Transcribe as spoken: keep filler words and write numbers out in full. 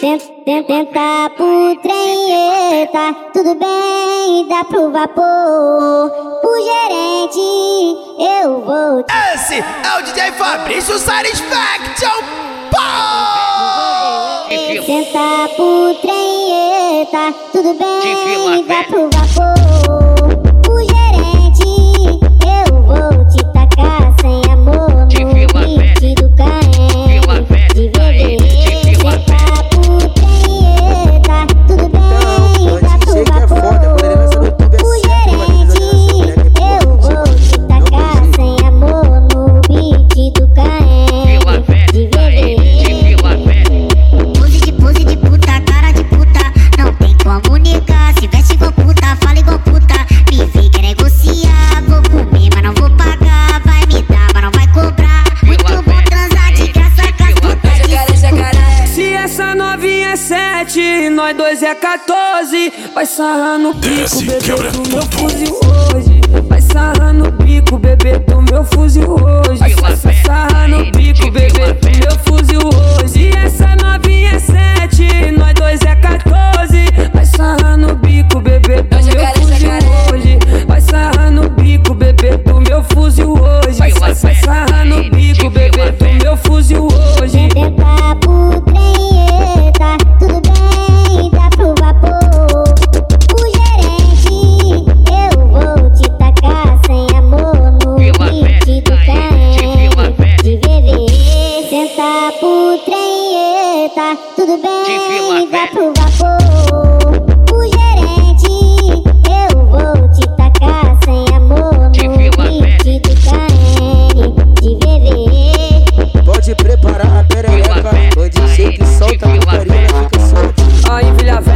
Tenta pro trem, eita, tudo bem, dá pro vapor. Pro gerente, eu vou te... Esse é o D J Fabrício Satisfaction, pô! Tenta pro trem, eita, tudo bem, dá pro vapor. Pro gerente, eu vou te tacar sem amor no beat do Caen. De bebê, tenta pro trem, eita, tudo bem, dá pro vapor. Pro gerente, eu vou te tacar sem amor no beat do Caen. De bebê. Pose de pose de puta, cara de puta, não tem como negar. Se veste igual puta, fala igual puta, me vem quer negociar. Vou comer, mas não vou pagar, vai me dar, mas não vai cobrar. Muito bom transar de graça com as putas de... Se essa novinha é sete, nós dois é quatorze. Vai sarrar no pico, bebê, do meu fuzil hoje. Vai sarrar no pico, bebê, do meu fuzil hoje. Vai sarrar no pico, bebê, do meu fuzil hoje. Se essa novinha é sete, nós dois é quatorze. Vai sarrar no bico, bebê, do meu fuzil hoje. Vai sarrar no bico, bebê, do meu fuzil hoje. Vai sarrar no bico, bebê, do meu fuzil hoje. Tenta pro trem, eita, tudo bem, dá pro vapor. O gerente, eu vou te tacar sem amor no beat do Caen. De bebê, tenta pro trem, eita, tudo bem, dá pro vapor. O gerente, eu vou te tacar sem amor no beat do Caen. De bebê. Pode preparar a perereca, pode ser que solta a putaria, fica solta. Aí, filha velha.